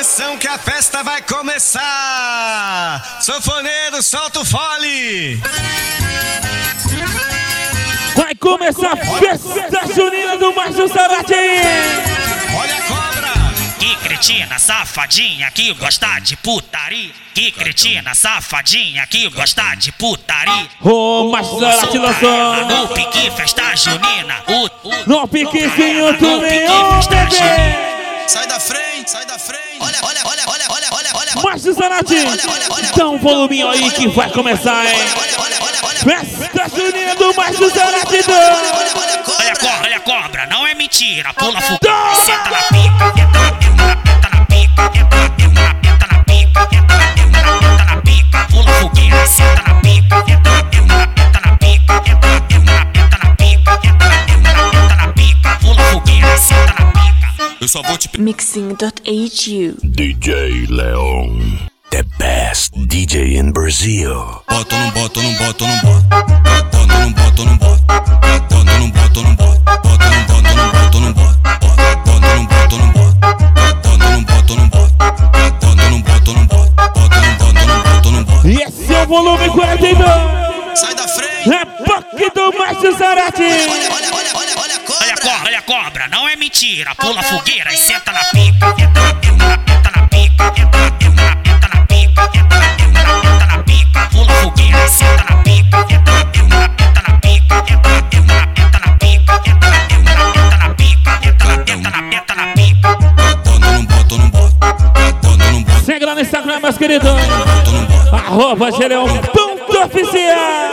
Atenção que a festa vai começar! Sanfoneiro, solta o fole! Vai começar a festa junina do Márcio Zarate! Olha a cobra! Que cretina, safadinha que gosta de putaria. Que cretina, safadinha que gosta de putaria. Ô, Márcio Zarate lançou! No pique festa junina. No piquezinho do leão, bebê! Sai da frente, sai da frente! Olha! Márcio Zarate! Dá um voluminho aí que vai começar, hein? Festa junina do Márcio Zarate! Olha a cobra, não é mentira. Pula fogueira, senta na pica. Entra na pica, entra na pica. Entra na pica, pula fogueira, senta na pica. Entra na pica, entra na pica. Entra na pica, pula fogueira, senta na pica. Eu só vou te Mixing.hu DJ Leon, the best DJ in Brazil. Bota, não bota, não bota, não bota. Bota, não bota, não bota. Bota, não bota, não bota. Bota, não bota, não bota, não bota. Bota, não bota, não bota. Bota, não bota, não bota. Bota, não bota, não bota. Bota, não bota, não bota, não bota. E esse é o volume 42! Sai da frente! É POC do Márcio Zarate! Olha a cobra, não é mentira. Pula fogueira e senta na pica. Entra na pica, entra na pica. Entra na pica, pula fogueira e senta na pica. Entra na pica, entra na pica. Entra na pica, entra na pica. Bota, não bota, não bota. Bota, não bota. Segue lá no Instagram, meus queridos! @Geleão